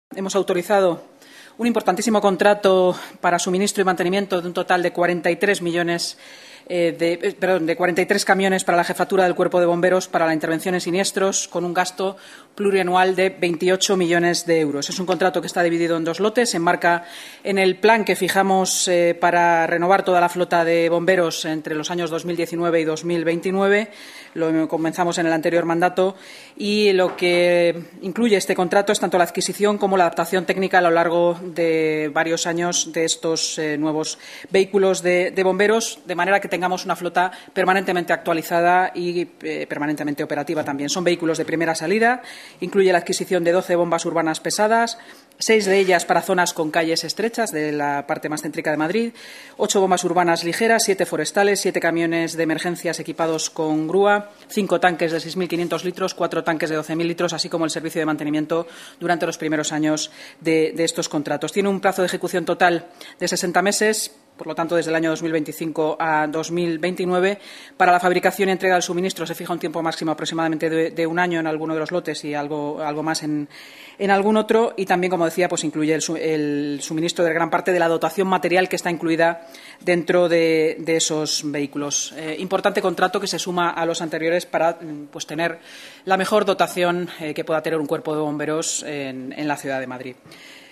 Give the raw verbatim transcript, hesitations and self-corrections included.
Hemos autorizado un importantísimo contrato para suministro y mantenimiento de un total de cuarenta y tres millones eh, de, eh, perdón, de cuarenta y tres camiones para la jefatura del Cuerpo de Bomberos para la intervención en siniestros, con un gasto plurianual de veintiocho millones de euros. Es un contrato que está dividido en dos lotes. Se enmarca en el plan que fijamos eh, para renovar toda la flota de bomberos entre los años dos mil diecinueve y dos mil veintinueve. Lo comenzamos en el anterior mandato y lo que incluye este contrato es tanto la adquisición como la adaptación técnica a lo largo de varios años de estos eh, nuevos vehículos de, de bomberos, de manera que tengamos una flota permanentemente actualizada y eh, permanentemente operativa también. Son vehículos de primera salida, incluye la adquisición de doce bombas urbanas pesadas, seis de ellas para zonas con calles estrechas de la parte más céntrica de Madrid, ocho bombas urbanas ligeras, siete forestales, siete camiones de emergencias equipados con grúa, cinco tanques de seis mil quinientos litros, cuatro tanques de doce mil litros, así como el servicio de mantenimiento durante los primeros años de, de estos contratos. Tiene un plazo de ejecución total de sesenta meses. Por lo tanto, desde el año dos mil veinticinco a dos mil veintinueve. Para la fabricación y entrega del suministro se fija un tiempo máximo aproximadamente de, de un año en alguno de los lotes y algo, algo más en, en algún otro. Y también, como decía, pues incluye el, el suministro de gran parte de la dotación material que está incluida dentro de, de esos vehículos. Eh, importante contrato que se suma a los anteriores para pues, tener la mejor dotación eh, que pueda tener un cuerpo de bomberos en, en la ciudad de Madrid.